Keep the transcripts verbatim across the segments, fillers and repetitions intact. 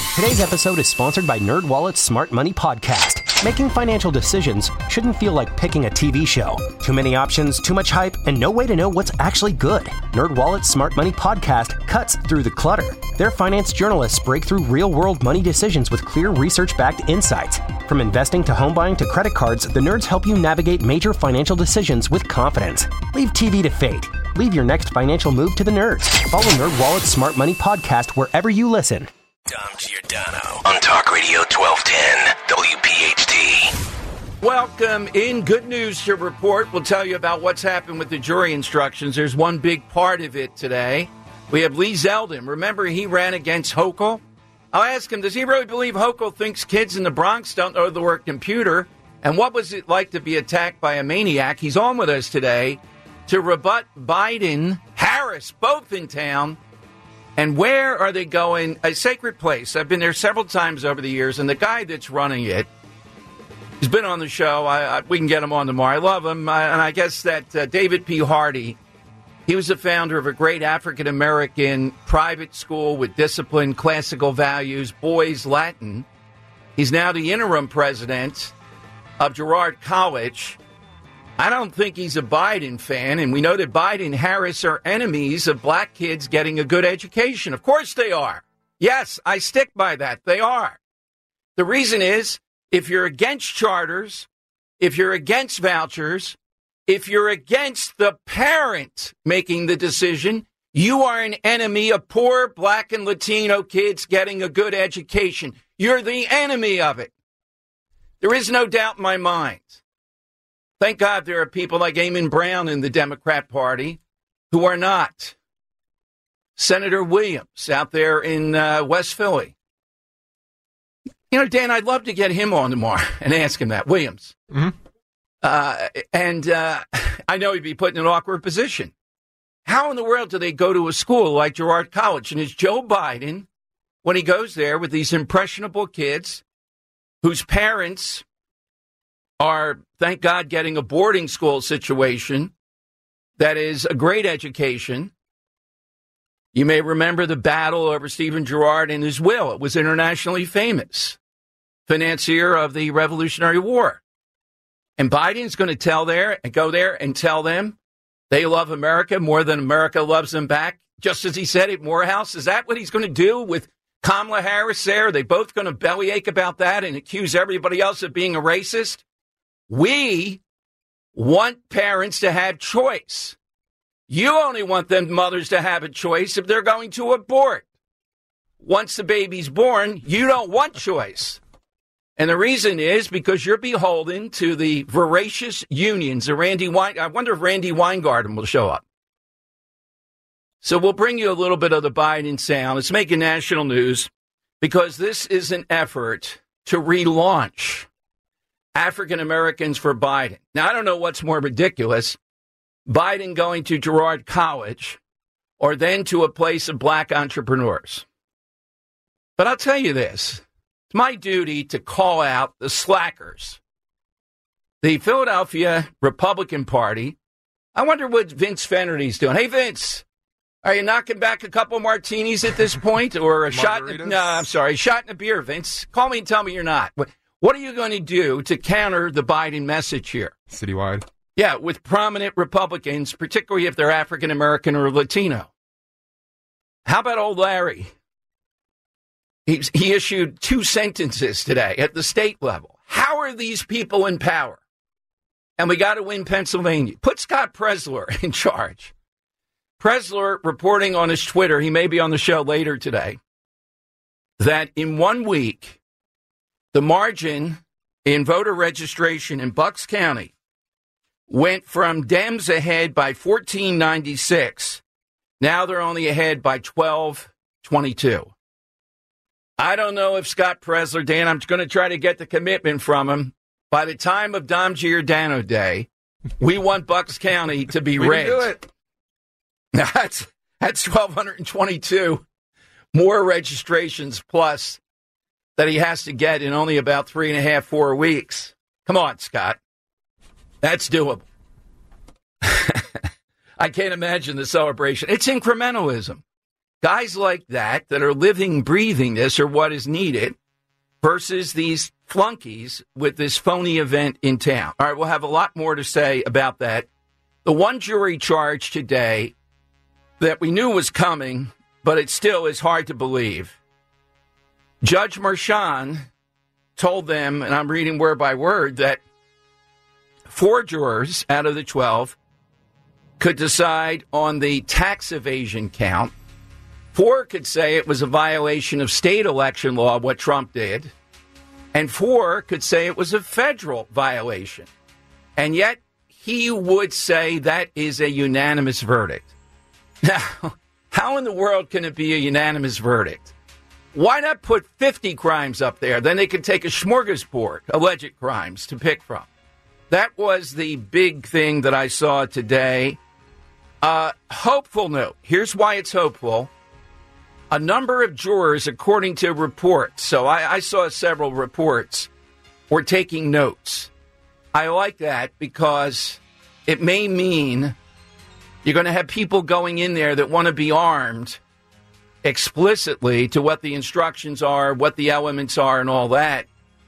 Today's episode is sponsored by NerdWallet's Smart Money Podcast. Making financial decisions shouldn't feel like picking a T V show. Too many options, too much hype, and no way to know what's actually good. NerdWallet's Smart Money Podcast cuts through the clutter. Their finance journalists break through real-world money decisions with clear research-backed insights. From investing to home buying to credit cards, the nerds help you navigate major financial decisions with confidence. Leave T V to fate. Leave your next financial move to the nerds. Follow NerdWallet's Smart Money Podcast wherever you listen. Dom Giordano on Talk Radio twelve ten W P H T. Welcome. In good news to report, we'll tell you about what's happened with the jury instructions. There's one big part of it today. We have Lee Zeldin. Remember, he ran against Hochul? I'll ask him, does he really believe Hochul thinks kids in the Bronx don't know the word computer? And what was it like to be attacked by a maniac? He's on with us today to rebut Biden, Harris, both in town. And where are they going? A sacred place. I've been there several times over the years, and the guy that's running it, he's been on the show. I, I, we can get him on tomorrow. I love him. I, and I guess that uh, David P. Hardy, he was the founder of a great African-American private school with discipline, classical values, boys Latin. He's now the interim president of Girard College. I don't think he's a Biden fan, and we know that Biden and Harris are enemies of black kids getting a good education. Of course they are. Yes, I stick by that. They are. The reason is, if you're against charters, if you're against vouchers, if you're against the parent making the decision, you are an enemy of poor black and Latino kids getting a good education. You're the enemy of it. There is no doubt in my mind. Thank God there are people like Eamon Brown in the Democrat Party who are not. Senator Williams out there in uh, West Philly. You know, Dan, I'd love to get him on tomorrow and ask him that. Williams. Mm-hmm. Uh, and uh, I know he'd be put in an awkward position. How in the world do they go to a school like Girard College? And is Joe Biden, when he goes there with these impressionable kids whose parents are, thank God, getting a boarding school situation that is a great education. You may remember the battle over Stephen Girard and his will. It was internationally famous. Financier of the Revolutionary War. And Biden's going to tell there and go there and tell them they love America more than America loves them back, just as he said at Morehouse. Is that what he's going to do with Kamala Harris there? Are they both going to bellyache about that and accuse everybody else of being a racist? We want parents to have choice. You only want them mothers to have a choice if they're going to abort. Once the baby's born, you don't want choice. And the reason is because you're beholden to the voracious unions of Randy Wein. I wonder if Randy Weingarten will show up. So we'll bring you a little bit of the Biden sound. It's making national news because this is an effort to relaunch African Americans for Biden. Now, I don't know what's more ridiculous, Biden going to Girard College or then to a place of black entrepreneurs. But I'll tell you this, it's my duty to call out the slackers. The Philadelphia Republican Party, I wonder what Vince Fennerty's doing. Hey, Vince, are you knocking back a couple martinis at this point or a shot? In a, no, I'm sorry, a shot in a beer, Vince. Call me and tell me you're not. What are you going to do to counter the Biden message here? Citywide. Yeah, with prominent Republicans, particularly if they're African American or Latino. How about old Larry? He, he issued two sentences today at the state level. How are these people in power? And we got to win Pennsylvania. Put Scott Presler in charge. Presler reporting on his Twitter, he may be on the show later today, that in one week, the margin in voter registration in Bucks County went from Dems ahead by fourteen ninety-six. Now they're only ahead by twelve twenty-two. I don't know if Scott Presler, Dan, I'm going to try to get the commitment from him. By the time of Dom Giordano Day, we want Bucks County to be we red. Can do it. Now, that's, that's twelve twenty-two more registrations plus that he has to get in only about three and a half, four weeks. Come on, Scott. That's doable. I can't imagine the celebration. It's incrementalism. Guys like that, that are living, breathing this, are what is needed, versus these flunkies with this phony event in town. All right, we'll have a lot more to say about that. The one jury charge today that we knew was coming, but it still is hard to believe. Judge Merchan told them, and I'm reading word by word, that four jurors out of the twelve could decide on the tax evasion count. Four could say it was a violation of state election law, what Trump did. And four could say it was a federal violation. And yet he would say that is a unanimous verdict. Now, how in the world can it be a unanimous verdict? Why not put fifty crimes up there? Then they could take a smorgasbord, alleged crimes, to pick from. That was the big thing that I saw today. Uh, hopeful note. Here's why it's hopeful. A number of jurors, according to reports, so I, I saw several reports, were taking notes. I like that because it may mean you're going to have people going in there that want to be armed explicitly to what the instructions are, what the elements are, and all that,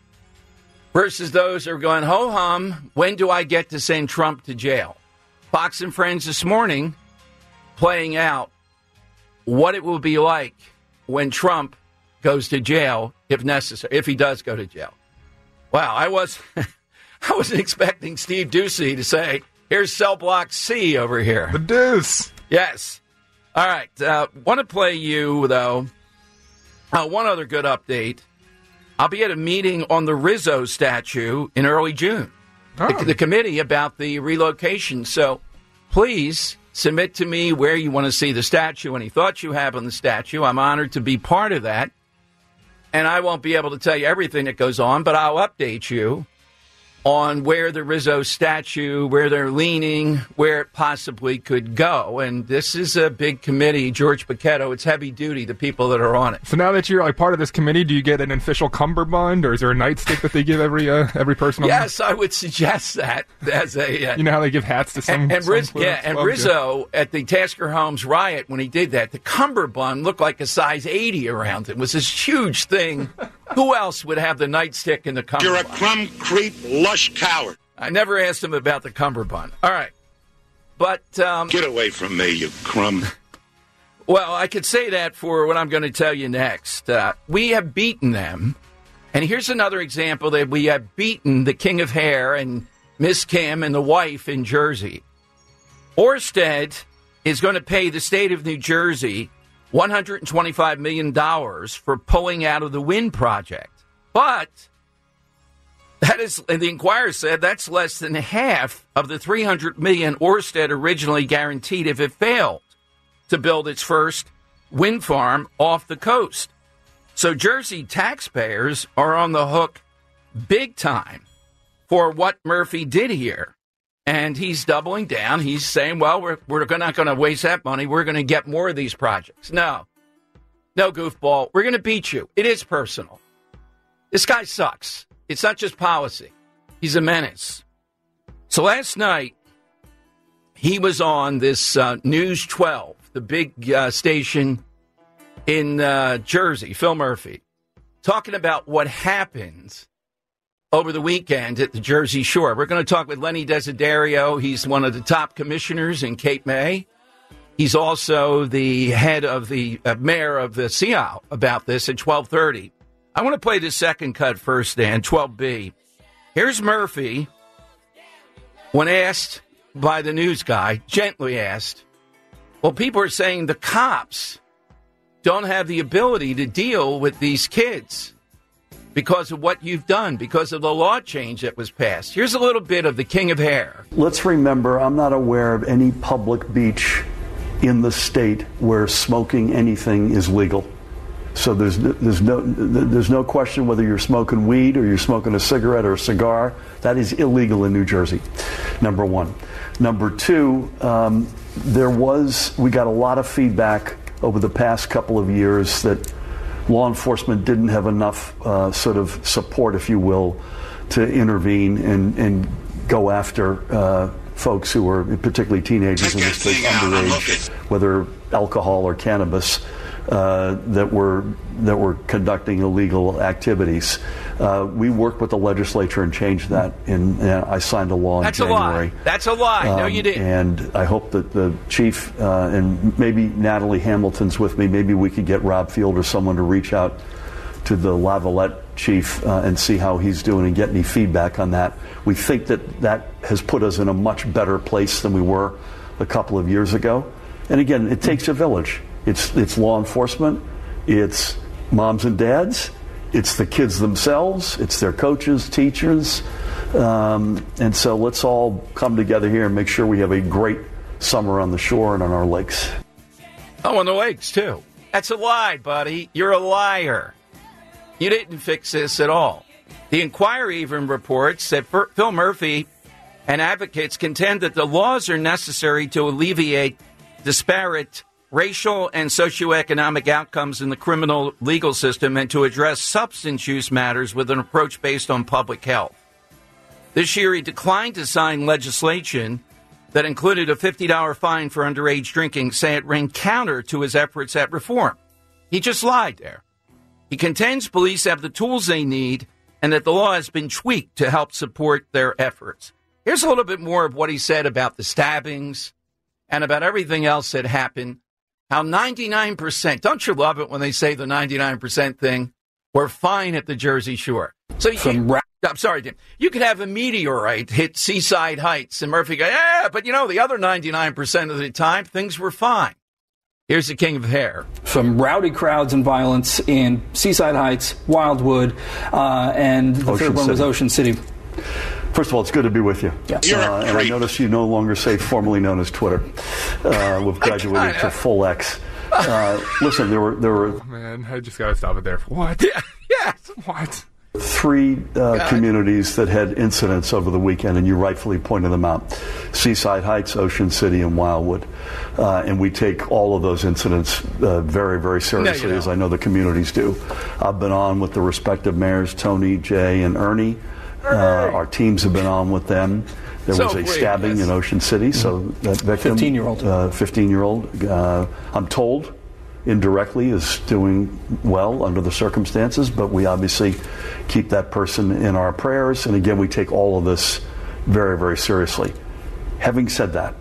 versus those who are going, ho-hum, when do I get to send Trump to jail? Fox and Friends this morning playing out what it will be like when Trump goes to jail, if necessary, if he does go to jail. Wow, I was I wasn't expecting Steve Doocy to say, here's cell block C over here. The deuce. Yes. All right. Uh, want to play you, though. Uh, one other good update. I'll be at a meeting on the Rizzo statue in early June. Oh. The, the committee about the relocation. So please submit to me where you want to see the statue, any thoughts you have on the statue. I'm honored to be part of that. And I won't be able to tell you everything that goes on, but I'll update you on where the Rizzo statue, where they're leaning, where it possibly could go. And this is a big committee, George Paquetto. It's heavy duty, the people that are on it. So now that you're like part of this committee, do you get an official cummerbund, or is there a nightstick that they give every uh, every person? On Yes, I would suggest that as a. Uh, you know how they give hats to some. And, and, some Riz, yeah, and Rizzo at the Tasker Homes riot when he did that, the cummerbund looked like a size eighty around it. It was this huge thing. Who else would have the nightstick in the cummerbund? You're a crumb creep, lush coward. I never asked him about the cummerbund. All right. But um, get away from me, you crumb. Well, I could say that for what I'm going to tell you next. Uh, we have beaten them. And here's another example that we have beaten the King of Hair and Miss Kim and the wife in Jersey. Orsted is going to pay the state of New Jersey one hundred twenty-five million dollars for pulling out of the wind project. But that is, and the Inquirer said, that's less than half of the three hundred million dollars Orsted originally guaranteed if it failed to build its first wind farm off the coast. So Jersey taxpayers are on the hook big time for what Murphy did here. And he's doubling down. He's saying, well, we're, we're not going to waste that money. We're going to get more of these projects. No. No, goofball. We're going to beat you. It is personal. This guy sucks. It's not just policy. He's a menace. So last night, he was on this uh, News twelve, the big uh, station in uh, Jersey, Phil Murphy, talking about what happened over the weekend at the Jersey Shore. We're going to talk with Lenny Desiderio. He's one of the top commissioners in Cape May. He's also the head of the uh, mayor of the Sea Isle about this at twelve thirty. I want to play the second cut first, Dan, twelve B. Here's Murphy when asked by the news guy, gently asked, well, people are saying the cops don't have the ability to deal with these kids because of what you've done, because of the law change that was passed. Here's a little bit of the King of Hair. Let's remember, I'm not aware of any public beach in the state where smoking anything is legal. So there's there's no there's no question whether you're smoking weed or you're smoking a cigarette or a cigar. That is illegal in New Jersey, number one. Number two, um, there was, we got a lot of feedback over the past couple of years that law enforcement didn't have enough uh, sort of support, if you will, to intervene and, and go after uh, folks who are particularly teenagers, in this case underage, whether alcohol or cannabis. uh, that were that were conducting illegal activities. Uh, we worked with the legislature and changed that. In uh, I signed a law in That's January. a lie. That's a lie. Um, no, you didn't. And I hope that the chief uh, and maybe Natalie Hamilton's with me. Maybe we could get Rob Field or someone to reach out to the Lavalette chief uh, and see how he's doing and get any feedback on that. We think that that has put us in a much better place than we were a couple of years ago. And again, it takes a village. It's it's law enforcement, it's moms and dads, it's the kids themselves, it's their coaches, teachers. Um, and so let's all come together here and make sure we have a great summer on the shore and on our lakes. Oh, on the lakes, too. That's a lie, buddy. You're a liar. You didn't fix this at all. The Inquirer even reports that Phil Murphy and advocates contend that the laws are necessary to alleviate disparate racial and socioeconomic outcomes in the criminal legal system and to address substance use matters with an approach based on public health. This year, he declined to sign legislation that included a fifty dollars fine for underage drinking, saying it ran counter to his efforts at reform. He just lied there. He contends police have the tools they need and that the law has been tweaked to help support their efforts. Here's a little bit more of what he said about the stabbings and about everything else that happened. How ninety-nine percent, don't you love it when they say the ninety-nine percent thing? We're fine at the Jersey Shore. So you, ra- I'm sorry, Jim. You could have a meteorite hit Seaside Heights and Murphy go, yeah, but you know, the other ninety-nine percent of the time, things were fine. Here's the king of hair. Some rowdy crowds and violence in Seaside Heights, Wildwood, uh, and the Ocean third one City. was Ocean City. First of all, it's good to be with you. Yes. You're Uh, a and I creep. notice you no longer say formerly known as Twitter. Uh, we've graduated to full X. Uh, listen, there were there were Man, I just got to stop it there. What? Yeah, yes. What? three uh, communities that had incidents over the weekend, and you rightfully pointed them out. Seaside Heights, Ocean City, and Wildwood. Uh, and we take all of those incidents uh, very, very seriously, don't. as I know the communities do. I've been on with the respective mayors, Tony, Jay, and Ernie. Uh, our teams have been on with them. There So was a great, stabbing yes. in Ocean City, so that victim, fifteen-year-old. uh, fifteen-year-old, uh, I'm told, indirectly is doing well under the circumstances, but we obviously keep that person in our prayers. And again, we take all of this very, very seriously. Having said that,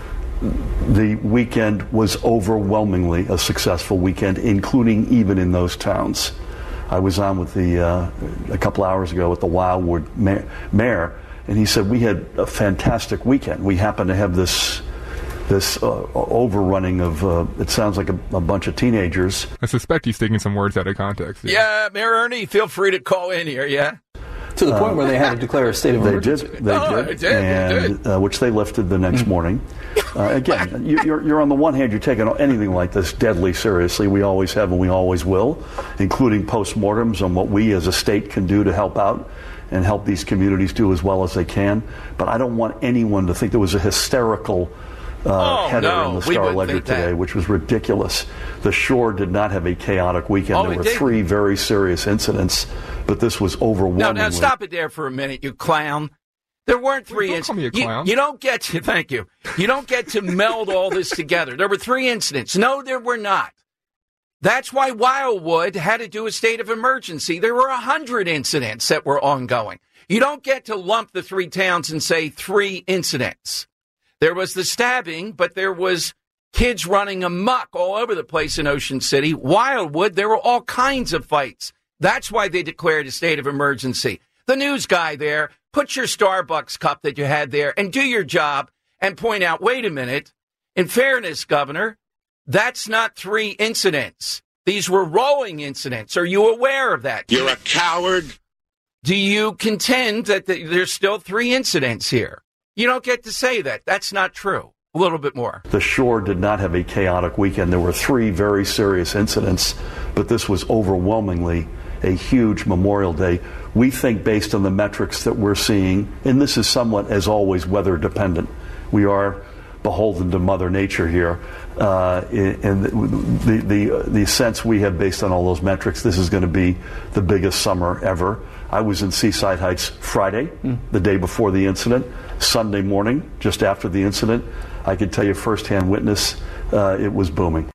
the weekend was overwhelmingly a successful weekend, including even in those towns. I was on with the uh, a couple hours ago with the Wildwood ma- mayor, and he said we had a fantastic weekend. We happened to have this this uh, overrunning of, uh, it sounds like a, a bunch of teenagers. I suspect he's taking some words out of context. Yeah, Mayor Ernie, feel free to call in here, yeah? To the point where they had to declare a state of They did, emergency. they Oh, did, they did, they and uh, which they lifted the next morning. Uh, again, you, you're, you're on the one hand, you're taking anything like this deadly seriously. We always have, and we always will, including postmortems on what we as a state can do to help out and help these communities do as well as they can. But I don't want anyone to think there was a hysterical uh, Oh, header no, in the we Star wouldn't Ledger think that. today, which was ridiculous. The Shore did not have a chaotic weekend. Oh, there it were didn't. three very serious incidents, but this was overwhelmingly. Now, now, stop it there for a minute, you clown. There weren't three Don't incidents. call me a You, clown. you don't get to, thank you. You don't get to meld all this together. There were three incidents. No, there were not. That's why Wildwood had to do a state of emergency. There were a hundred incidents that were ongoing. You don't get to lump the three towns and say three incidents. There was the stabbing, but there was kids running amok all over the place in Ocean City. Wildwood, there were all kinds of fights. That's why they declared a state of emergency. The news guy there, put your Starbucks cup that you had there and do your job and point out, wait a minute, in fairness, Governor, that's not three incidents. These were rolling incidents. Are you aware of that? You're a coward. Do you contend that the, there's still three incidents here? You don't get to say that. That's not true. A little bit more. The Shore did not have a chaotic weekend. There were three very serious incidents, but this was overwhelmingly a huge Memorial Day. We think based on the metrics that we're seeing, and this is somewhat, as always, weather dependent. We are beholden to Mother Nature here. Uh, and the, the, the sense we have based on all those metrics, this is going to be the biggest summer ever. I was in Seaside Heights Friday, mm. the day before the incident. Sunday morning, just after the incident, I could tell you firsthand witness, uh, it was booming.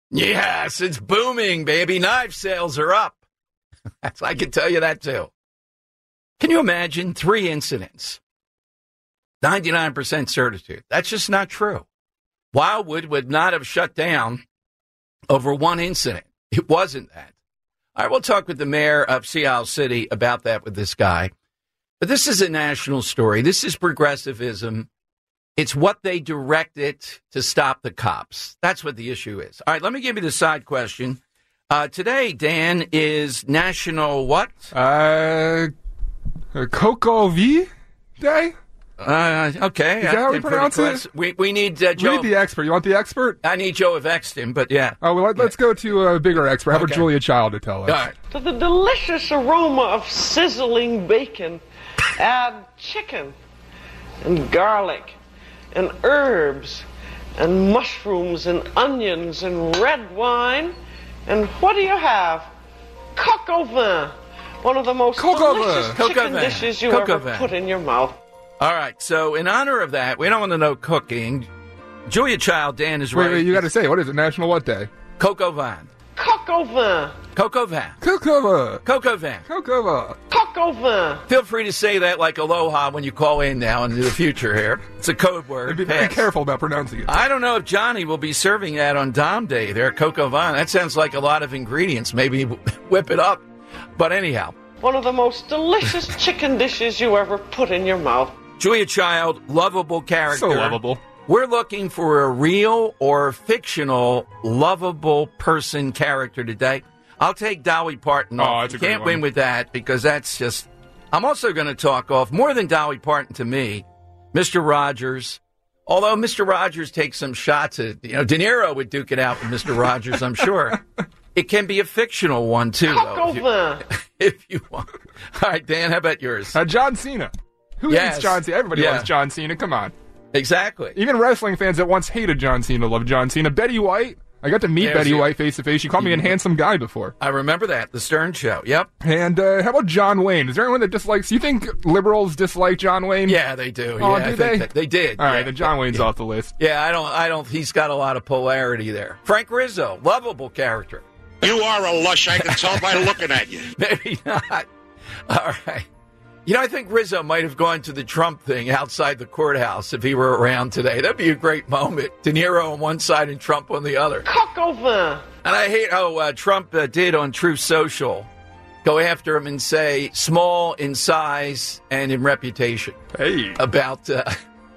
Yes, it's booming, baby. Knife sales are up. That's, I can tell you that, too. Can you imagine three incidents? ninety-nine percent certitude. That's just not true. Wildwood would not have shut down over one incident. It wasn't that. All right, we'll talk with the mayor of Sea Isle City about that with this guy. But this is a national story. This is progressivism. It's what they directed to stop the cops. That's what the issue is. All right, let me give you the side question. Uh, today, Dan, is National what? Uh, Coco V Day? Uh, okay. Is that how we pronounce it? We, we need uh, Joe. We need the expert. You want the expert? I need Joe of Exton, but yeah. Oh, well, let, let's go to a bigger expert. How about Okay. Julia Child to tell us? All right. To the delicious aroma of sizzling bacon, add chicken and garlic and herbs and mushrooms and onions and red wine. And what do you have? Coq au vin. One of the most Coq au vin. delicious Coq au chicken vin. dishes you Coq au ever vin. put in your mouth. All right. So in honor of that, we don't want to know cooking. Julia Child, Dan is Wait, right. wait, you got to say, what is it? National what day? Coco Vin. Coq au vin. Coco Vin. Coco. Coco Vin. Coco. Coq au vin. Feel free to say that like aloha when you call in now into the future here. It's a code word. Be very Pass. careful about pronouncing it. I don't know if Johnny will be serving that on Dom Day there, Coco Vin. That sounds like a lot of ingredients. Maybe whip it up. But anyhow, One of the most delicious chicken dishes you ever put in your mouth. Julia Child, lovable character. So lovable. We're looking for a real or fictional lovable person character today. I'll take Dolly Parton Oh, off. that's a You great can't one. win with that because that's just... I'm also going to talk off, more than Dolly Parton to me, Mister Rogers. Although Mister Rogers takes some shots at... You know, De Niro would duke it out with Mister Rogers, I'm sure. It can be a fictional one, too, Coq though. au If you, vin. if you want. All right, Dan, how about yours? Uh, John Cena. Who Yes. hates John Cena? Everybody Yeah. loves John Cena. Come on. Exactly. Even wrestling fans that once hated John Cena love John Cena. Betty White. I got to meet There's Betty your- White face to face. She called me a handsome guy before. I remember that, the Stern Show. Yep. And uh, how about John Wayne? Is there anyone that dislikes? You think liberals dislike John Wayne? Yeah, they do. Oh, yeah, do I think they? that- they did. All right, yeah. then John Wayne's off the list. Yeah, I don't. I don't. He's got a lot of polarity there. Frank Rizzo, lovable character. You are a lush, I can tell by looking at you. Maybe not. All right. You know, I think Rizzo might have gone to the Trump thing outside the courthouse if he were around today. That'd be a great moment. De Niro on one side and Trump on the other. Coq au vin. And I hate how uh, Trump uh, did on Truth Social go after him and say small in size and in reputation Hey. about uh,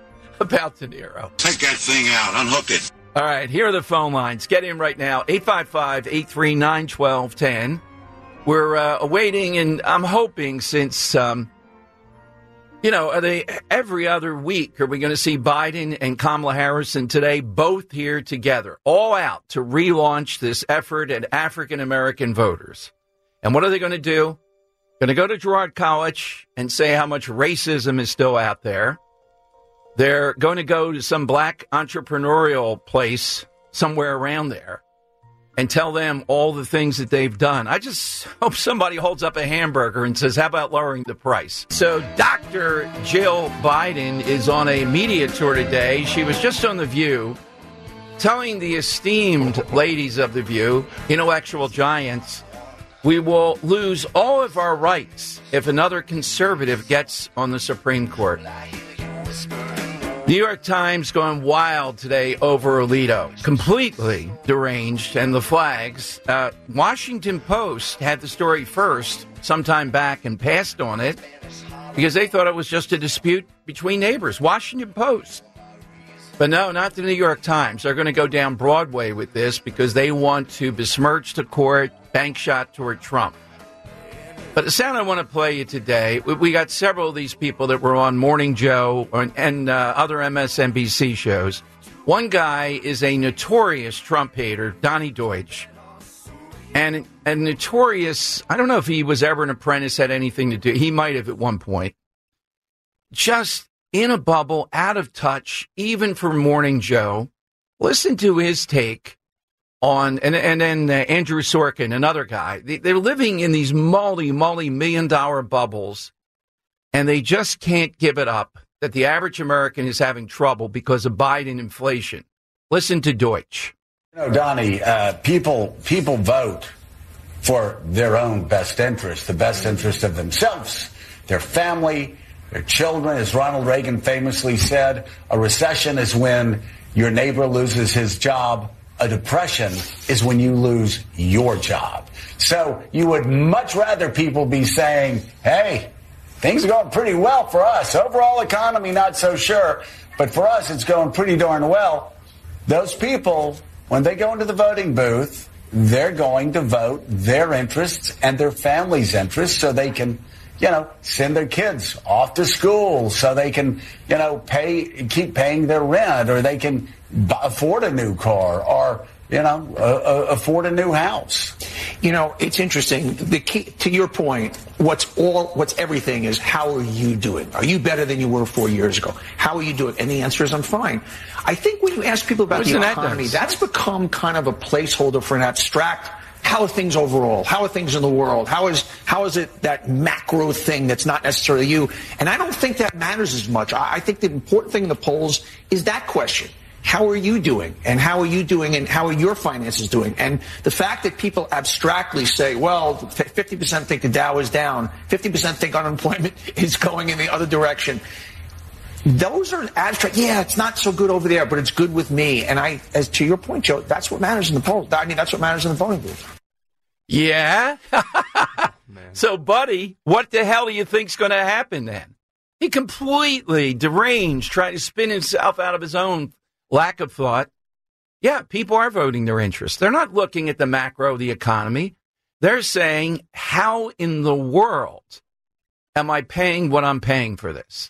about De Niro. Take that thing out, unhook it. All right, here are the phone lines. Get in right now, eight five five, eight three nine, one two one zero. We're uh, awaiting, and I'm hoping since, um, you know, are they every other week, are we going to see Biden and Kamala Harris and today both here together, all out to relaunch this effort at African-American voters? And what are they going to do? Going to go to Girard College and say how much racism is still out there. They're going to go to some black entrepreneurial place somewhere around there and tell them all the things that they've done. I just hope somebody holds up a hamburger and says, how about lowering the price? So Doctor Jill Biden is on a media tour today. She was just on The View telling the esteemed ladies of The View, intellectual giants, we will lose all of our rights if another conservative gets on the Supreme Court. New York Times going wild today over Alito. Completely deranged. And the flags. Uh, Washington Post had the story first sometime back and passed on it because they thought it was just a dispute between neighbors. Washington Post. But no, not the New York Times. They're going to go down Broadway with this because they want to besmirch the court, bank shot toward Trump. But the sound I want to play you today, we got several of these people that were on Morning Joe and uh, other M S N B C shows. One guy is a notorious Trump hater, Donnie Deutsch. And a notorious, I don't know if he was ever an apprentice, had anything to do. He might have at one point. Just in a bubble, out of touch, even for Morning Joe. Listen to his take on, and and then uh, Andrew Sorkin, another guy. They, they're living in these multi, multi-million dollar bubbles, and they just can't give it up that the average American is having trouble because of Biden inflation. Listen to Deutsch. You know, Donnie, uh, people people vote for their own best interest, the best interest of themselves, their family, their children. As Ronald Reagan famously said, a recession is when your neighbor loses his job. A depression is when you lose your job. So you would much rather people be saying, hey, things are going pretty well for us. Overall economy, not so sure. But for us, it's going pretty darn well. Those people, when they go into the voting booth, they're going to vote their interests and their family's interests so they can, you know, send their kids off to school, so they can, you know, pay, keep paying their rent, or they can buy, afford a new car, or, you know, uh, uh, afford a new house. You know, it's interesting. The key, to your point, what's all, what's everything is, how are you doing? Are you better than you were four years ago? How are you doing? And the answer is, I'm fine. I think when you ask people about the economy, that's become kind of a placeholder for an abstract. How are things overall? How are things in the world? How is how is it that macro thing that's not necessarily you? And I don't think that matters as much. I, I think the important thing in the polls is that question. How are you doing? And how are you doing? And how are your finances doing? And the fact that people abstractly say, well, fifty percent think the Dow is down, fifty percent think unemployment is going in the other direction. Those are abstract. Yeah, it's not so good over there, but it's good with me. And I, as to your point, Joe, that's what matters in the polls. I mean, that's what matters in the voting booth. Yeah. So, buddy, what the hell do you think's going to happen then? He completely deranged, trying to spin himself out of his own lack of thought. Yeah, people are voting their interests. They're not looking at the macro of the economy. They're saying, how in the world am I paying what I'm paying for this?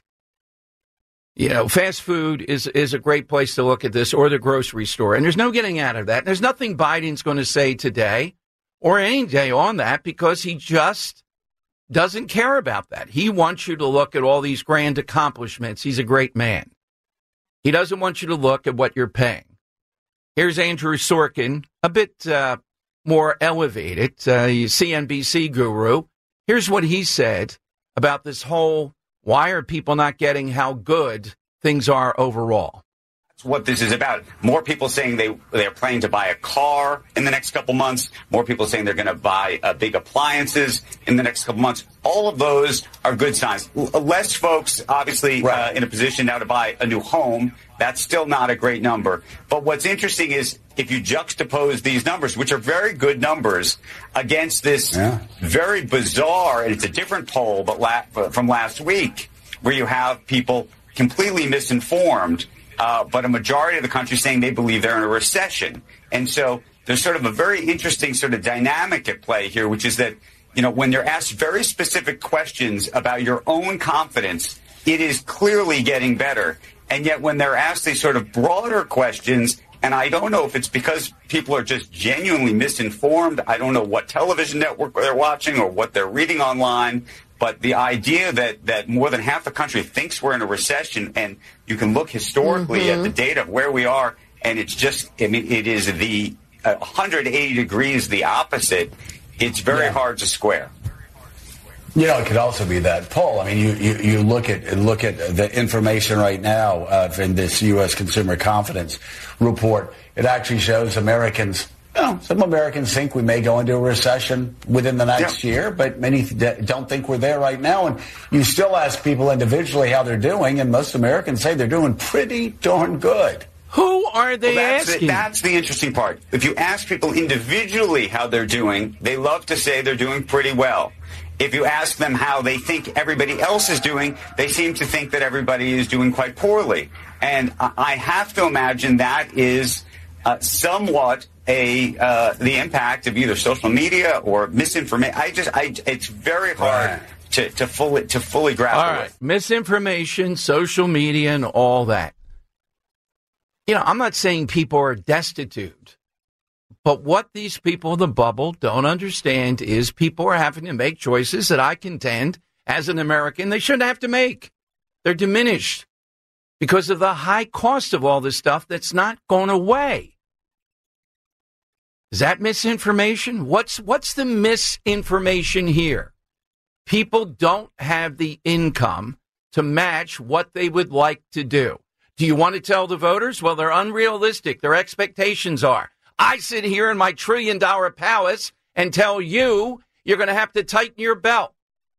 You know, fast food is is a great place to look at this, or the grocery store. And there's no getting out of that. There's nothing Biden's going to say today or any day on that, because he just doesn't care about that. He wants you to look at all these grand accomplishments. He's a great man. He doesn't want you to look at what you're paying. Here's Andrew Sorkin, a bit uh, more elevated, uh, C N B C guru. Here's what he said about this whole, why are people not getting how good things are overall? That's what this is about. More people saying they, they're planning to buy a car in the next couple months. More people saying they're going to buy uh, big appliances in the next couple months. All of those are good signs. L- less folks, obviously, right. uh, in a position now to buy a new home. That's still not a great number. But what's interesting is if you juxtapose these numbers, which are very good numbers, against this yeah. very bizarre, and it's a different poll but la- from last week, where you have people completely misinformed, uh, but a majority of the country saying they believe they're in a recession. And so there's sort of a very interesting sort of dynamic at play here, which is that, you know, when you're asked very specific questions about your own confidence, it is clearly getting better. And yet when they're asked these sort of broader questions, and I don't know if it's because people are just genuinely misinformed. I don't know what television network they're watching or what they're reading online. But the idea that, that more than half the country thinks we're in a recession, and you can look historically mm-hmm. at the data of where we are, and it's just, I mean, it is the uh, one hundred eighty degrees the opposite. It's very yeah. hard to square. You know, it could also be that poll. I mean, you, you, you look at look at the information right now uh, in this U S Consumer Confidence report. It actually shows Americans, you know, some Americans think we may go into a recession within the next yeah. year, but many th- don't think we're there right now. And you still ask people individually how they're doing, and most Americans say they're doing pretty darn good. Who are they well, that's asking? The, that's the interesting part. If you ask people individually how they're doing, they love to say they're doing pretty well. If you ask them how they think everybody else is doing, they seem to think that everybody is doing quite poorly. And I have to imagine that is uh, somewhat a uh, the impact of either social media or misinformation. I just, I, it's very hard right. to, to fully to fully grapple all right. with. Misinformation, social media, and all that. You know, I'm not saying people are destitute. But what these people in the bubble don't understand is people are having to make choices that I contend, as an American, they shouldn't have to make. They're diminished because of the high cost of all this stuff that's not going away. Is that misinformation? What's what's the misinformation here? People don't have the income to match what they would like to do. Do you want to tell the voters? Well, they're unrealistic. Their expectations are, I sit here in my trillion dollar palace and tell you you're going to have to tighten your belt.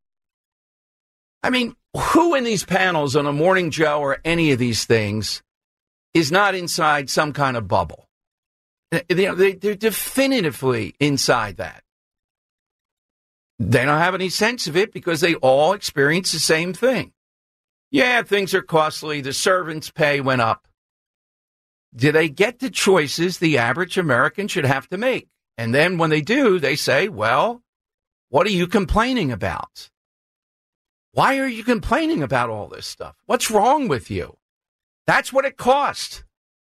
I mean, who in these panels on a Morning Joe or any of these things is not inside some kind of bubble? They're definitively inside that. They don't have any sense of it because they all experience the same thing. Yeah, things are costly. The servants' pay went up. Do they get the choices the average American should have to make? And then when they do, they say, well, what are you complaining about? Why are you complaining about all this stuff? What's wrong with you? That's what it costs.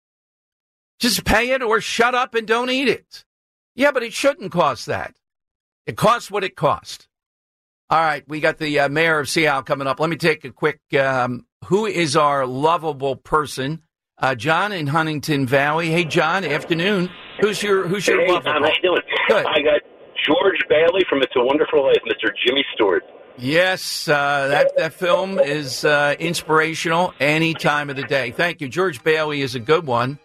Just pay it or shut up and don't eat it. Yeah, but it shouldn't cost that. It costs what it costs. All right, we got the uh, mayor of Seattle coming up. Let me take a quick, um, who is our lovable person? Uh, John in Huntington Valley. Hey, John, afternoon. Who's your who's your hey, lovable? Tom, how you doing? Good. I got George Bailey from It's a Wonderful Life, Mister Jimmy Stewart. Yes, uh, that, that film is uh, inspirational any time of the day. Thank you. George Bailey is a good one.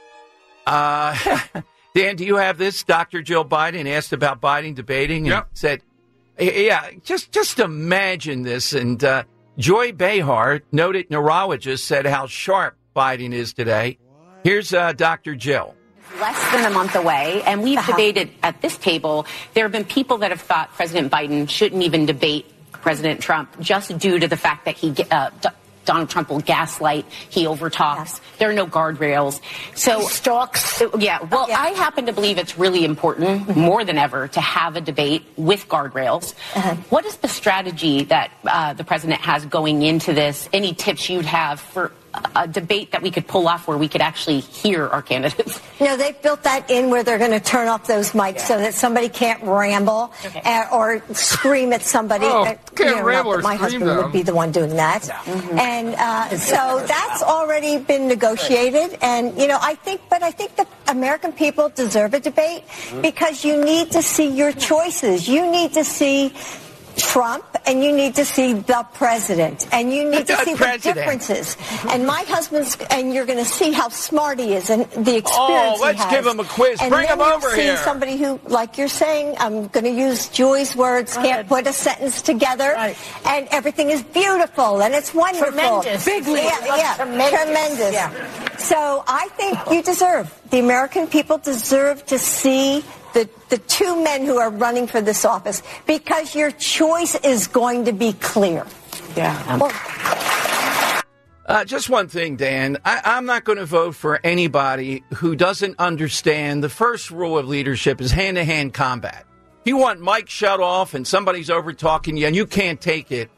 Uh, Dan, do you have this? Doctor Jill Biden asked about Biden debating and yep. said, yeah, just, just imagine this. And uh, Joy Behar, noted neurologist, said how sharp Biden is today. Here's uh, Doctor Jill. Less than a month away, and we've uh-huh. debated at this table. There have been people that have thought President Biden shouldn't even debate President Trump just due to the fact that he uh, D- Donald Trump will gaslight, he overtalks. Yes. There are no guardrails. So he stalks. Yeah, well, yeah. I happen to believe it's really important, mm-hmm. more than ever, to have a debate with guardrails. Uh-huh. What is the strategy that uh, the president has going into this? Any tips you'd have for a debate that we could pull off where we could actually hear our candidates? No, they've built that in where they're going to turn off those mics yeah. so that somebody can't ramble okay. uh, or scream at somebody. Oh, uh, can't you know, ramble or my scream husband them. would be the one doing that. No. Mm-hmm. And uh, so that's already been negotiated. And, you know, I think, but I think the American people deserve a debate mm-hmm. because you need to see your choices. You need to see Trump, and you need to see the president, and you need to see the differences. And my husband's, and you're going to see how smart he is and the experience Oh, let's he has. give him a quiz. And Bring him over see here. Somebody who, like you're saying, I'm going to use Joy's words, can't put a sentence together, right. and everything is beautiful, and it's wonderful. Tremendous. Big league. Yeah, yeah. Tremendous. Tremendous. Yeah. So I think you deserve, the American people deserve to see The, the two men who are running for this office, because your choice is going to be clear. Yeah. Well, uh, just one thing, Dan. I, I'm not going to vote for anybody who doesn't understand the first rule of leadership is hand-to-hand combat. If you want Mike shut off and somebody's over-talking you and you can't take it,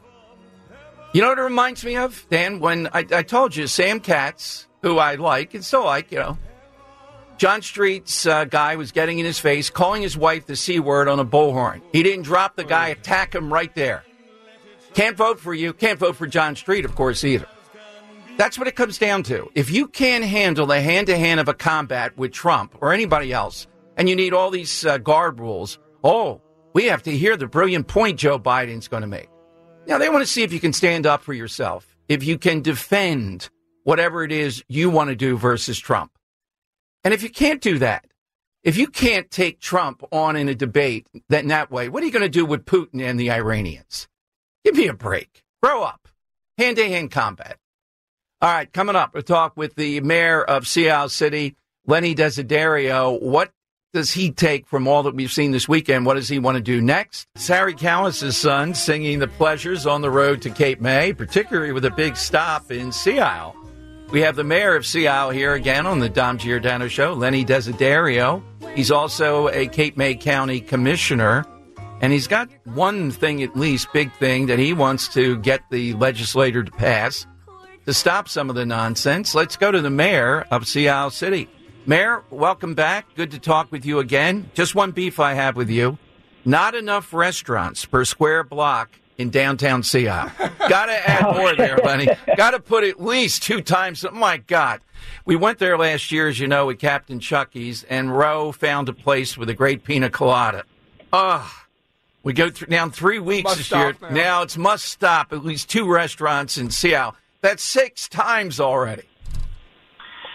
you know what it reminds me of, Dan? When I, I told you Sam Katz, who I like and still like, you know, John Street's uh, guy was getting in his face, calling his wife the C word on a bullhorn. He didn't drop the guy, attack him right there. Can't vote for you. Can't vote for John Street, of course, either. That's what it comes down to. If you can't handle the hand-to-hand of a combat with Trump or anybody else, and you need all these uh, guard rules, oh, we have to hear the brilliant point Joe Biden's going to make. Now, they want to see if you can stand up for yourself, if you can defend whatever it is you want to do versus Trump. And if you can't do that, if you can't take Trump on in a debate that in that way, what are you going to do with Putin and the Iranians? Give me a break. Grow up. Hand-to-hand combat. All right, coming up, we'll talk with the mayor of Seattle City, Lenny Desiderio. What does he take from all that we've seen this weekend? What does he want to do next? Harry Callis' son singing the pleasures on the road to Cape May, particularly with a big stop in Seattle. We have the mayor of Seattle here again on the Dom Giordano Show, Lenny Desiderio. He's also a Cape May County commissioner, and he's got one thing, at least, big thing, that he wants to get the legislator to pass to stop some of the nonsense. Let's go to the mayor of Seattle City. Mayor, welcome back. Good to talk with you again. Just one beef I have with you. Not enough restaurants per square block in downtown Seattle. Got to add more there, Lenny. Got to put at least two times. Oh, my God. We went there last year, as you know, with Captain Chucky's, and Roe found a place with a great pina colada. Oh, we go th- down three weeks must this year. Now. now it's must stop. At least two restaurants in Seattle. That's six times already.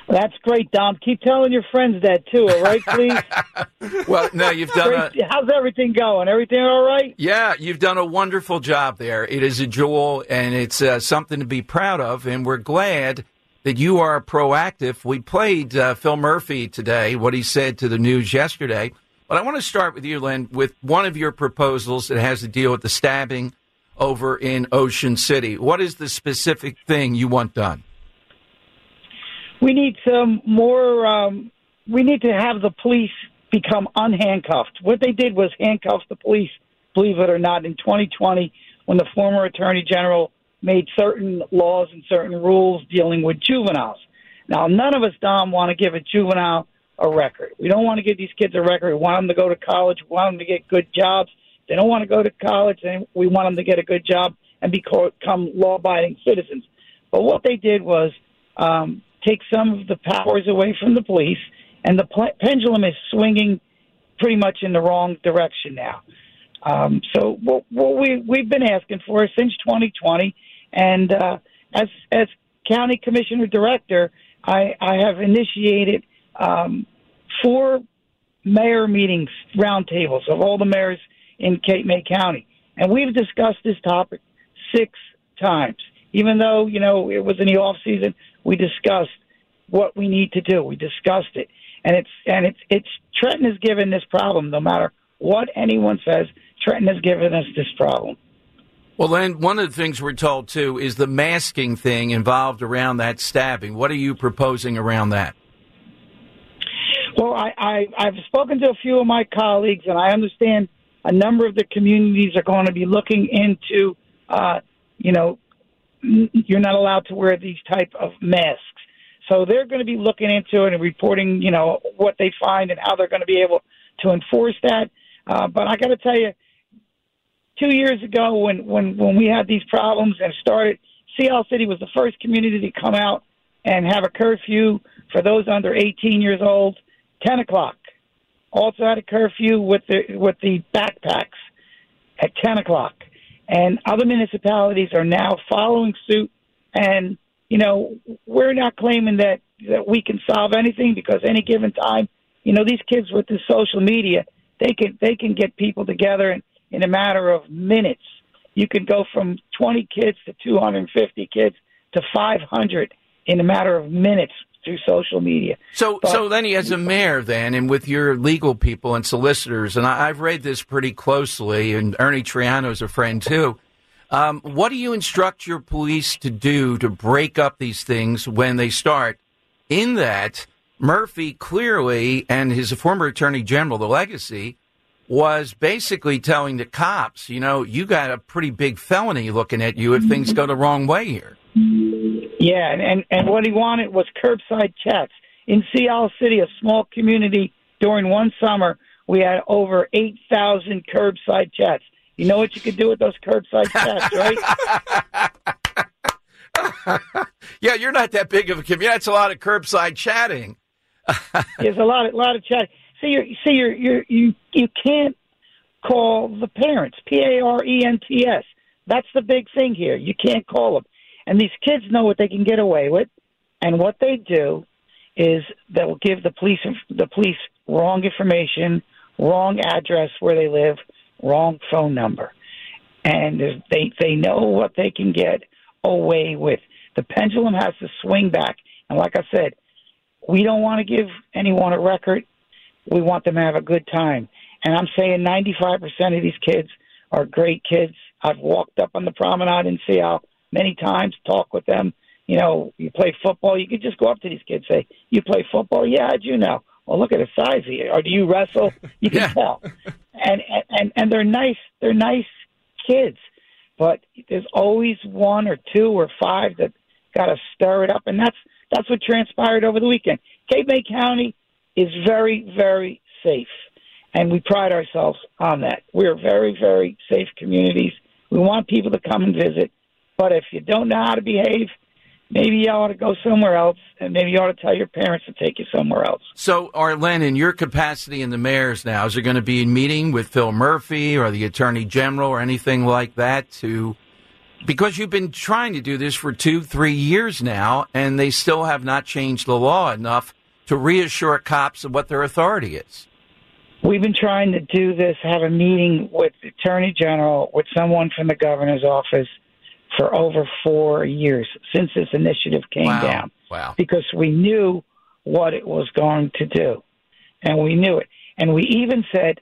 That's great, Dom. Keep telling your friends that, too, all right, please? Well, no, you've done great. a... How's everything going? Everything all right? Yeah, you've done a wonderful job there. It is a jewel, and it's uh, something to be proud of, and we're glad that you are proactive. We played uh, Phil Murphy today, what he said to the news yesterday. But I want to start with you, Lynn, with one of your proposals that has to deal with the stabbing over in Ocean City. What is the specific thing you want done? We need some more, um, we need to have the police become unhandcuffed. What they did was handcuff the police, believe it or not, in twenty twenty when the former Attorney General made certain laws and certain rules dealing with juveniles. Now, none of us, Dom, want to give a juvenile a record. We don't want to give these kids a record. We want them to go to college. We want them to get good jobs. If they don't want to go to college, then we want them to get a good job and become law-abiding citizens. But what they did was um, take some of the powers away from the police, and the pl- pendulum is swinging pretty much in the wrong direction now. Um, so what, what we, we've been asking for since twenty twenty, and uh, as as county commissioner director, I, I have initiated um, four mayor meetings, roundtables of all the mayors in Cape May County, and we've discussed this topic six times. Even though, you know, it was in the off season, we discussed what we need to do. We discussed it, and it's and it's it's Trenton has given this problem. No matter what anyone says, Trenton has given us this problem. Well, then, one of the things we're told, too, is the masking thing involved around that stabbing. What are you proposing around that? Well, I, I, I've spoken to a few of my colleagues, and I understand a number of the communities are going to be looking into, uh, you know, you're not allowed to wear these type of masks. So they're going to be looking into it and reporting, you know, what they find and how they're going to be able to enforce that. Uh, but I got to tell you, two years ago when, when, when we had these problems and started, Sea Isle City was the first community to come out and have a curfew for those under eighteen years old, ten o'clock. Also had a curfew with the with the backpacks at ten o'clock. And other municipalities are now following suit. And, you know, we're not claiming that, that we can solve anything because any given time, you know, these kids with the social media, they can they can get people together in, in a matter of minutes. You can go from twenty kids to two hundred fifty kids to five hundred in a matter of minutes through social media. So, but, so Lenny, as a mayor then, and with your legal people and solicitors, and I, I've read this pretty closely, and Ernie Triano's a friend too, um, what do you instruct your police to do to break up these things when they start? In that, Murphy clearly, and his former attorney general, the legacy, was basically telling the cops, you know, you got a pretty big felony looking at you if things go the wrong way here. Yeah, and, and, and what he wanted was curbside chats. In Sea Isle City, a small community, during one summer, we had over eight thousand curbside chats. You know what you could do with those curbside chats, right? Yeah, you're not that big of a community. That's a lot of curbside chatting. There's a lot of, lot of chatting. See, you're, see you're, you're, you you can't call the parents, P A R E N T S. That's the big thing here. You can't call them. And these kids know what they can get away with, and what they do is they'll give the police the police wrong information, wrong address where they live, wrong phone number, and they they know what they can get away with. The pendulum has to swing back, and like I said, we don't want to give anyone a record. We want them to have a good time, and I'm saying ninety-five percent of these kids are great kids. I've walked up on the promenade in Sea Isle many times, talk with them. You know, you play football, you could just go up to these kids and say, you play football? Yeah, how'd you know? Well, look at the size of you. Or do you wrestle? You can yeah. tell. And, and and they're nice. They're nice kids. But there's always one or two or five that got to stir it up. And that's that's what transpired over the weekend. Cape May County is very, very safe. And we pride ourselves on that. We're very, very safe communities. We want people to come and visit. But if you don't know how to behave, maybe you ought to go somewhere else, and maybe you ought to tell your parents to take you somewhere else. So, Arlen, in your capacity in the mayor's now, is there going to be a meeting with Phil Murphy or the Attorney General or anything like that to because you've been trying to do this for two, three years now, and they still have not changed the law enough to reassure cops of what their authority is. We've been trying to do this, have a meeting with the Attorney General, with someone from the governor's office for over four years since this initiative came Wow. down. Wow. Because we knew what it was going to do, and we knew it. And we even said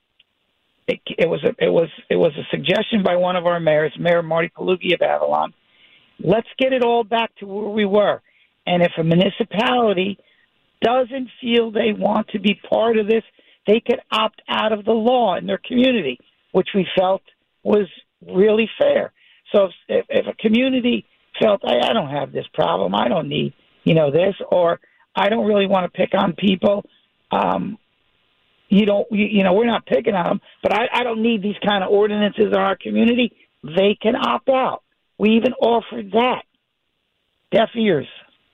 it, it was a, it was it was a suggestion by one of our mayors, Mayor Marty Palugi of Avalon. Let's get it all back to where we were. And if a municipality doesn't feel they want to be part of this, they could opt out of the law in their community, which we felt was really fair. So if, if a community felt, I, I don't have this problem, I don't need, you know, this, or I don't really want to pick on people, um, you don't, you, you know, we're not picking on them, but I, I don't need these kind of ordinances in our community, they can opt out. We even offered that. Deaf ears.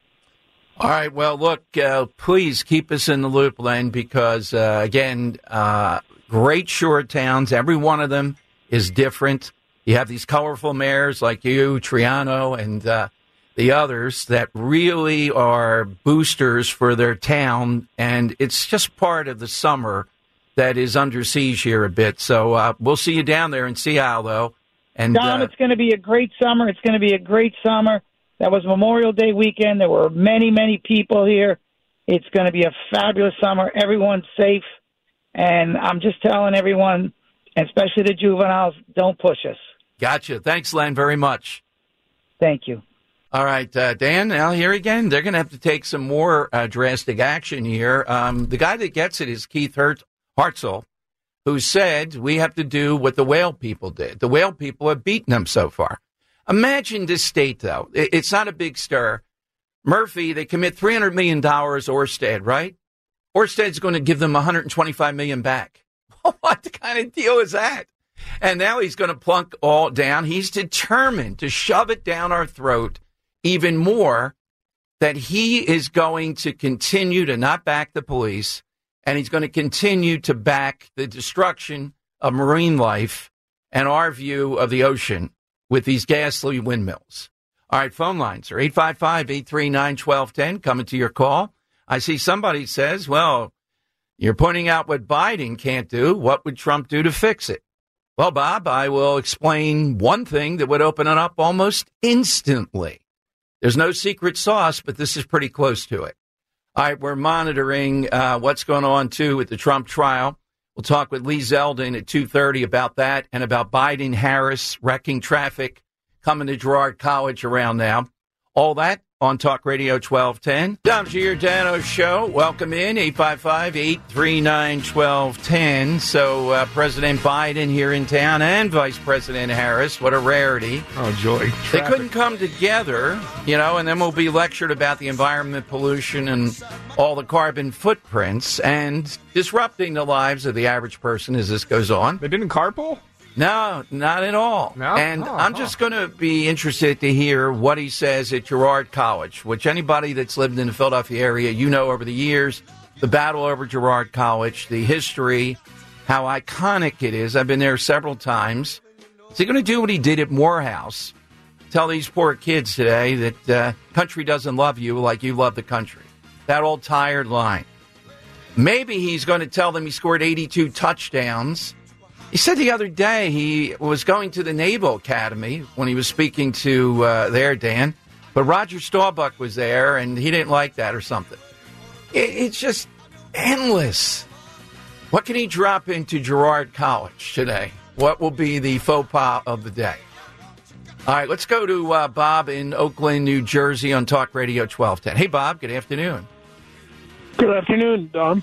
All right. Well, look, uh, please keep us in the loop, Len, because, uh, again, uh, great shore towns. Every one of them is different. You have these colorful mayors like you, Triano, and uh, the others that really are boosters for their town. And it's just part of the summer that is under siege here a bit. So uh, we'll see you down there in Seattle, though. And, Dom, uh, it's going to be a great summer. It's going to be a great summer. That was Memorial Day weekend. There were many, many people here. It's going to be a fabulous summer. Everyone's safe. And I'm just telling everyone, especially the juveniles, don't push us. Gotcha. Thanks, Len, very much. Thank you. All right, uh, Dan, now here again, they're going to have to take some more uh, drastic action here. Um, the guy that gets it is Keith Hert- Hartzell, who said we have to do what the whale people did. The whale people have beaten them so far. Imagine this state, though. It's not a big stir. Murphy, they commit three hundred million dollars Orsted, right? Orsted's going to give them one hundred twenty-five million dollars back. What kind of deal is that? And now he's going to plunk all down. He's determined to shove it down our throat even more, that he is going to continue to not back the police, and he's going to continue to back the destruction of marine life and our view of the ocean with these ghastly windmills. All right, phone lines are eight five five, eight three nine, one two one zero. Coming to your call. I see somebody says, well, you're pointing out what Biden can't do. What would Trump do to fix it? Well, Bob, I will explain one thing that would open it up almost instantly. There's no secret sauce, but this is pretty close to it. All right, we're monitoring uh, what's going on, too, with the Trump trial. We'll talk with Lee Zeldin at two thirty about that and about Biden-Harris wrecking traffic coming to Girard College around now. All that on Talk Radio twelve ten. Dom Giordano Show. Welcome in, eight five five, eight three nine, one two one zero. So uh, President Biden here in town and Vice President Harris. What a rarity. Oh, joy. They couldn't come together, you know, and then we'll be lectured about the environment, pollution, and all the carbon footprints and disrupting the lives of the average person as this goes on. They didn't carpool? No, not at all. No? And Oh, I'm oh. just going to be interested to hear what he says at Girard College, which anybody that's lived in the Philadelphia area, you know over the years, the battle over Girard College, the history, how iconic it is. I've been there several times. Is he going to do what he did at Morehouse? Tell these poor kids today that uh, country doesn't love you like you love the country. That old tired line. Maybe he's going to tell them he scored eighty-two touchdowns. He said the other day he was going to the Naval Academy when he was speaking to uh, there, Dan, but Roger Staubach was there, and he didn't like that or something. It, it's just endless. What can he drop into Girard College today? What will be the faux pas of the day? All right, let's go to uh, Bob in Oakland, New Jersey on Talk Radio twelve ten. Hey, Bob, good afternoon. Good afternoon, Dom.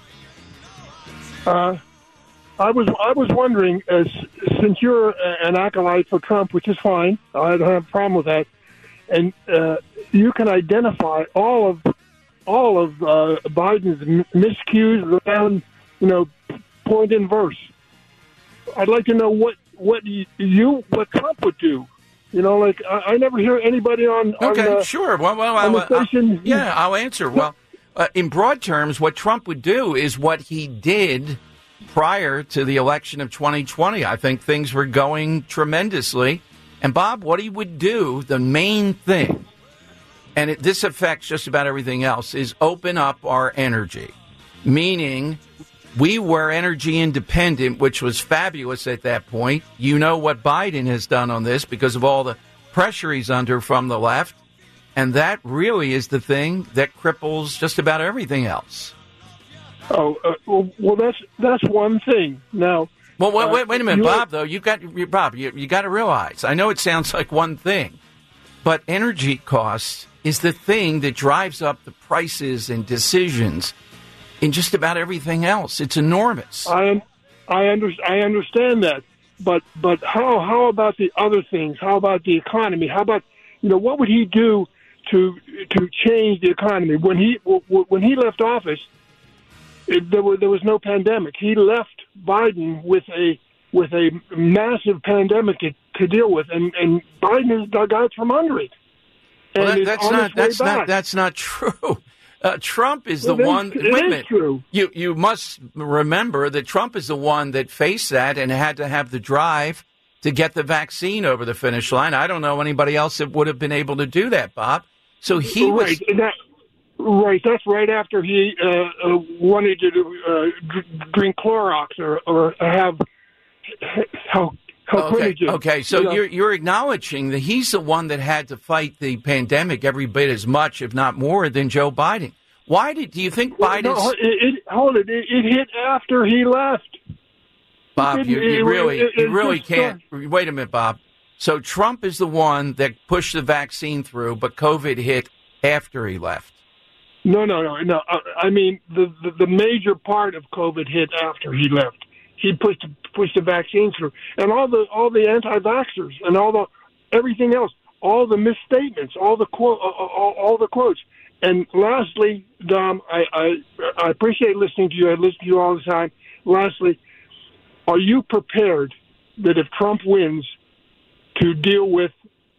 Uh, I was I was wondering, uh, since you're an acolyte for Trump, which is fine, I don't have a problem with that, and uh, you can identify all of all of uh, Biden's m- miscues around, you know, point and verse. I'd like to know what what you what Trump would do. You know, like I, I never hear anybody on. Okay, on the, sure. Well, well, on I'll, the station. I'll, yeah, I'll answer. Well, uh, in broad terms, what Trump would do is what he did prior to the election of twenty twenty. I think things were going tremendously, And, Bob, what he would do, the main thing, and it, this affects just about everything else, is open up our energy. Meaning, we were energy independent, which was fabulous at that point. You know what Biden has done on this because of all the pressure he's under from the left. And that really is the thing that cripples just about everything else. Oh, uh, well, well, that's that's one thing. Now, well, wait, wait, wait a minute, uh, Bob. Though you got you, Bob, you, you got to realize. I know it sounds like one thing, but energy costs is the thing that drives up the prices and decisions in just about everything else. It's enormous. I I, under, I understand that, but but how how about the other things? How about the economy? How about, you know, what would he do to to change the economy when he when he left office? It, there, was, there was no pandemic. He left Biden with a with a massive pandemic to, to deal with, and, and Biden has dug out from under it. And Well, that, that's on not its way that's not back. that's not true. Uh, Trump is Well, the it one. is- it wait a is minute. true. You you must remember that Trump is the one that faced that and had to have the drive to get the vaccine over the finish line. I don't know anybody else that would have been able to do that, Bob. So he right, was. and that, right. That's right after he uh, uh, wanted to uh, dr- drink Clorox or, or have how how Okay, could you? okay. So You know? you're you're acknowledging that he's the one that had to fight the pandemic every bit as much, if not more, than Joe Biden. Why did do you think Well, Biden's? no, it, it, hold it. it. It hit after he left. Bob, It- you, it- you really, it- you it really just can't. Wait a minute, Bob. So Trump is the one that pushed the vaccine through, but COVID hit after he left. No, no, no, no. I, I mean, the, the the major part of COVID hit after he left. He pushed pushed the vaccine through, and all the all the anti-vaxxers and all the everything else, all the misstatements, all the quote, all, all the quotes. And lastly, Dom, I, I I appreciate listening to you. I listen to you all the time. Lastly, are you prepared that if Trump wins, to deal with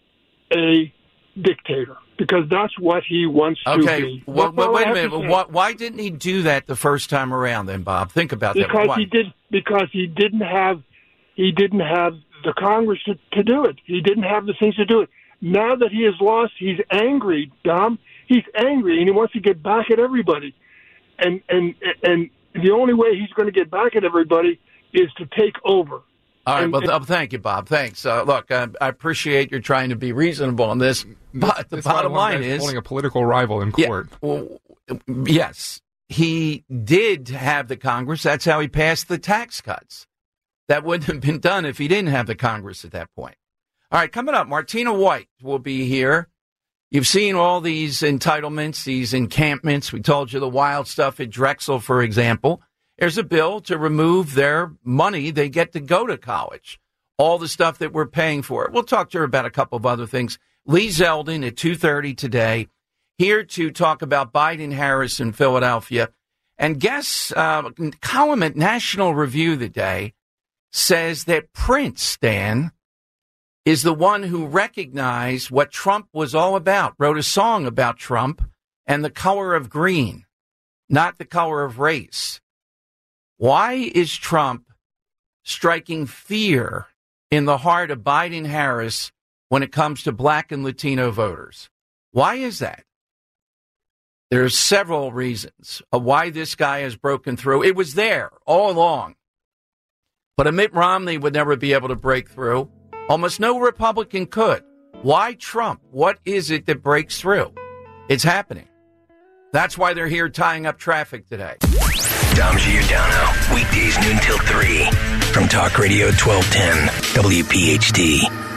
a dictator? Because that's what he wants to Okay, be. well, That's all wait I a have to minute. say. Why, why didn't he do that the first time around, then, Bob? Think about that. Because Why? he did. Because he didn't have. He didn't have the Congress to, to do it. He didn't have the things to do it. Now that he has lost, he's angry, Dom. He's angry, and he wants to get back at everybody. And and and the only way he's going to get back at everybody is to take over. All right, And- well, th- thank you, Bob. Thanks. Uh, look, I, I appreciate you're trying to be reasonable on this, but the That's why bottom one line guy's is, holding a political rival in court. Yeah, well, yes, he did have the Congress. That's how he passed the tax cuts. That wouldn't have been done if he didn't have the Congress at that point. All right, coming up, Martina White will be here. You've seen all these entitlements, these encampments. We told you the wild stuff at Drexel, for example. There's a bill to remove their money they get to go to college, all the stuff that we're paying for. We'll talk to her about a couple of other things. Lee Zeldin at two thirty today, here to talk about Biden-Harris in Philadelphia. And guess, uh, column at National Review today says that Prince, Dan, is the one who recognized what Trump was all about, wrote a song about Trump and the color of green, not the color of race. Why is Trump striking fear in the heart of Biden-Harris when it comes to black and Latino voters? Why is that? There's several reasons of why this guy has broken through. It was there all along. But a Mitt Romney would never be able to break through. Almost no Republican could. Why Trump? What is it that breaks through? It's happening. That's why they're here tying up traffic today. Dom Giordano, weekdays noon till three from Talk Radio twelve ten W P H T.